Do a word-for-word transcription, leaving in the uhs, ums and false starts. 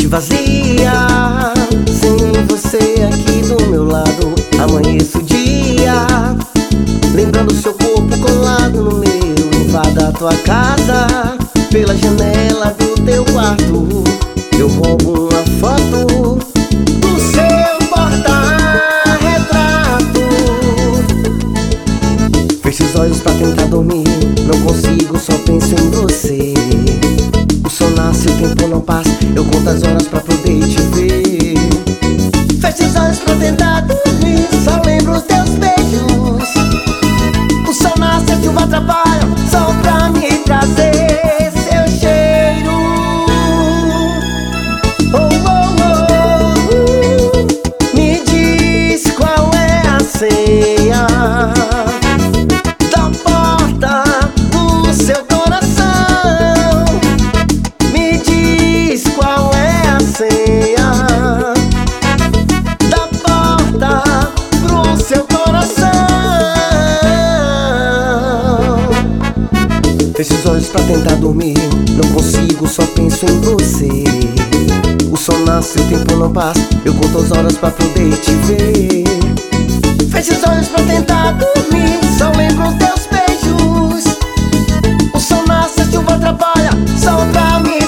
mente vazia. Sem você aqui do meu lado, amanheço o dia, lembrando seu corpo colado no meu. Invada a tua casa, pela janela do teu quarto eu roubo uma foto do seu porta-retrato. Fecho os olhos pra tentar dormir, não consigo, só penso em você. O sol nasce, o tempo não passa, eu conto as horas pra poder te ver. Fecho os olhos pra tentar dormir, só lembro os teus beijos. O sol nasce, a chuva atrapalha, só pra me trazer seu cheiro. Oh, oh, oh, me diz qual é a senha da porta do seu coração. Me diz qual é a senha da porta pro seu coração. Fecho os olhos pra tentar dormir, não consigo, só penso em você. O sol nasce, o tempo não passa, eu conto as horas pra poder te ver. Fecho os olhos pra tentar dormir, só lembro os teus beijos. O sol nasce, a chuva atrapalha, só pra mim